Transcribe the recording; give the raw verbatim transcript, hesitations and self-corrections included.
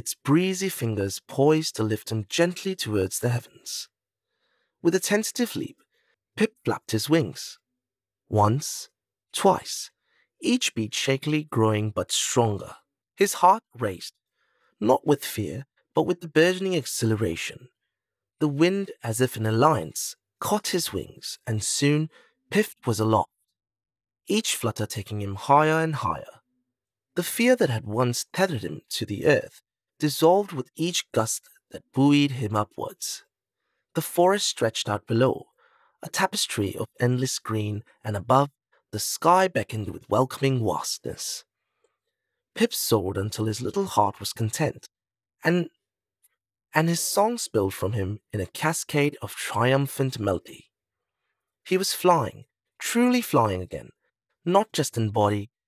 its breezy fingers poised to lift him gently towards the heavens. With a tentative leap, Pip flapped his wings. Once, twice, each beat shakily growing but stronger. His heart raced, not with fear, but with the burgeoning exhilaration. The wind, as if in alliance, caught his wings, and soon Pip was aloft, each flutter taking him higher and higher. The fear that had once tethered him to the earth dissolved with each gust that buoyed him upwards. The forest stretched out below, a tapestry of endless green, and above, the sky beckoned with welcoming vastness. Pip soared until his little heart was content, and and his song spilled from him in a cascade of triumphant melody. He was flying, truly flying again, not just in body,